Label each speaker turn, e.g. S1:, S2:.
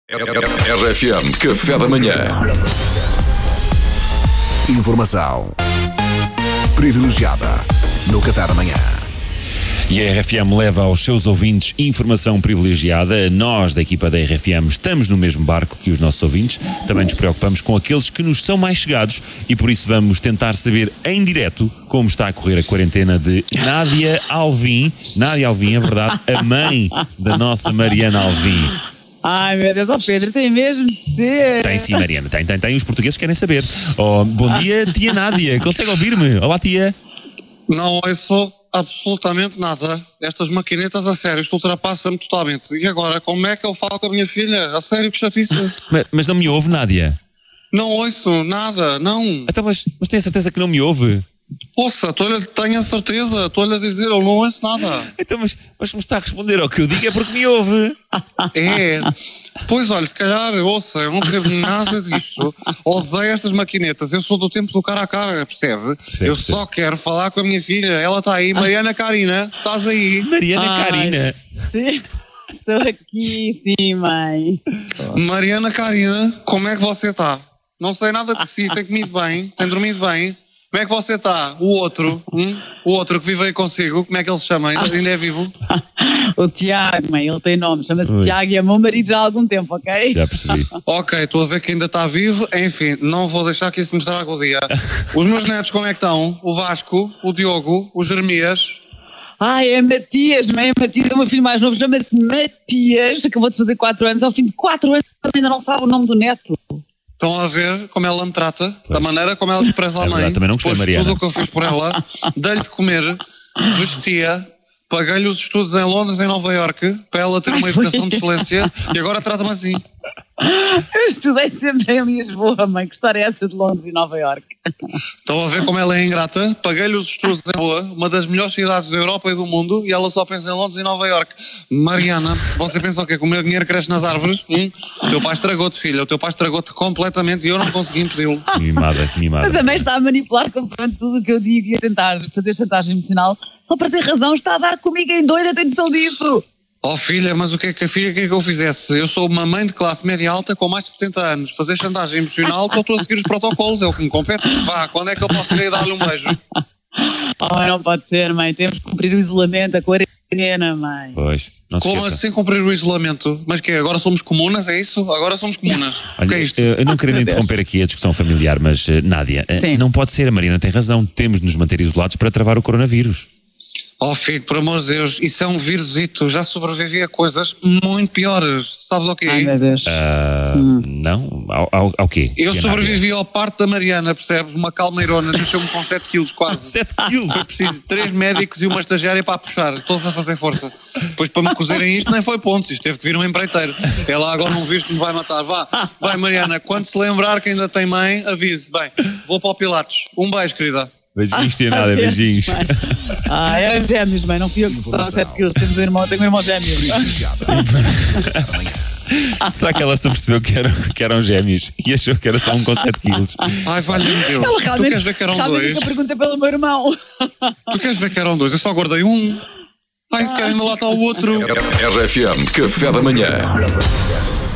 S1: RFM Café da Manhã. Informação privilegiada no Café da Manhã.
S2: E a RFM leva aos seus ouvintes informação privilegiada. Nós, da equipa da RFM, estamos no mesmo barco que os nossos ouvintes. Também nos preocupamos com aqueles que nos são mais chegados e por isso vamos tentar saber em direto como está a correr a quarentena de Nádia Alvim. Nádia Alvim, é verdade, a mãe da nossa Mariana Alvim.
S3: Ai, meu Deus, Pedro, tem mesmo de ser.
S2: Tem sim, Mariana, tem. Os portugueses querem saber. Bom dia, tia Nádia. Consegue ouvir-me? Olá, tia.
S4: Não ouço absolutamente nada. Estas maquinetas, a sério, isto ultrapassa-me totalmente. E agora, como é que eu falo com a minha filha? A sério, que chatice.
S2: Mas não me ouve, Nádia?
S4: Não ouço nada, não.
S2: Então, mas tem a certeza que não me ouve?
S4: Ouça, tenho a certeza, estou-lhe a dizer, eu não ouço nada.
S2: Então, mas se me está a responder ao que eu digo é porque me ouve.
S4: É. Pois olha, se calhar, ouça, eu não percebo nada disto. Odeio estas maquinetas, eu sou do tempo do cara a cara, percebe? Eu só quero falar com a minha filha, ela está aí, Mariana Karina, estás aí?
S2: Mariana Karina.
S3: Sim, estou aqui, sim, mãe.
S4: Mariana Karina, como é que você está? Não sei nada de si, tem comido bem, tem dormido bem. Como é que você está? O outro que vive aí consigo, como é que ele se chama? Ainda é vivo?
S3: O Tiago, mãe, ele tem nome, chama-se Tiago e é meu marido já há algum tempo, ok?
S2: Já percebi.
S4: Ok, estou a ver que ainda está vivo, enfim, não vou deixar que isso me estrague o dia. Os meus netos como é que estão? O Vasco, o Diogo, o Jeremias?
S3: Ai, é Matias, mãe, Matias é o meu filho mais novo, chama-se Matias, acabou de fazer 4 anos, ao fim de 4 anos também ainda não sabe o nome do neto.
S4: Estão a ver como ela me trata, da maneira como ela despreza a mãe.
S2: Verdade, também não gostei,
S4: depois de
S2: Mariana.
S4: tudo o que eu fiz por ela, dei-lhe de comer, vestia, paguei-lhe os estudos em Londres, em Nova Iorque, para ela ter uma educação de excelência, e agora trata-me assim.
S3: Eu estudei sempre em Lisboa, mãe, que história é essa de Londres e Nova Iorque?
S4: Estão a ver como ela é ingrata? Paguei-lhe os estudos em Lisboa, uma das melhores cidades da Europa e do mundo, e ela só pensa em Londres e Nova Iorque. Mariana, você pensa o quê? Que o meu dinheiro cresce nas árvores? O teu pai estragou-te, filha, o teu pai estragou-te completamente e eu não consegui impedi-lo.
S2: Mimada.
S3: Mas a mãe está a manipular completamente tudo o que eu digo e a tentar fazer chantagem emocional, só para ter razão, está a dar comigo em doida, tem noção disso.
S4: Oh filha, mas o que é que a filha quer que eu fizesse? Eu sou uma mãe de classe média alta com mais de 70 anos. Fazer chantagem emocional que eu estou a seguir os protocolos, é o que me compete. Vá, quando é que eu posso ir aí dar-lhe um beijo?
S3: Oh, não pode ser, mãe, temos que cumprir o isolamento, a quarentena, mãe.
S2: Pois, não se
S4: Como
S2: esqueça.
S4: assim cumprir o isolamento? Mas que agora somos comunas, é isso? Agora somos comunas. O que é
S2: Olha,
S4: isto?
S2: eu não querendo interromper aqui a discussão familiar, mas Nádia, não pode ser, a Mariana tem razão, temos de nos manter isolados para travar o coronavírus.
S4: Oh filho, por amor de Deus, isso é um vírusito, já sobrevivi a coisas muito piores. Sabes o quê?
S3: Ai, meu Deus.
S2: Não? Ao quê?
S4: Eu
S2: Que é
S4: sobrevivi ao parto da Mariana, percebes? Uma calmeirona, deixou-me com 7 quilos quase.
S2: 7 quilos?
S4: Foi preciso 3 médicos e uma estagiária para puxar, todos a fazer força. Depois para me cozerem isto nem foi pontos, isto teve que vir um empreiteiro. Ela agora não viste que me vai matar. Vai Mariana, quando se lembrar que ainda tem mãe, avise. Bem, vou para o Pilates. Um beijo, querida.
S2: Beijinhos, tia Nádia, beijinhos.
S3: Eram gêmeos, mãe, não fui eu que estava 7 quilos, tenho um irmão gêmeo.
S2: Será que ela se apercebeu que eram gêmeos e achou que era só um com 7 quilos?
S4: Ai, valha-me Deus. Tu queres ver que eram dois?
S3: Eu perguntei pelo meu irmão.
S4: Tu queres ver que eram dois? Eu só guardei um. Ai, se calhar ainda lá está o outro.
S1: RFM Café da Manhã.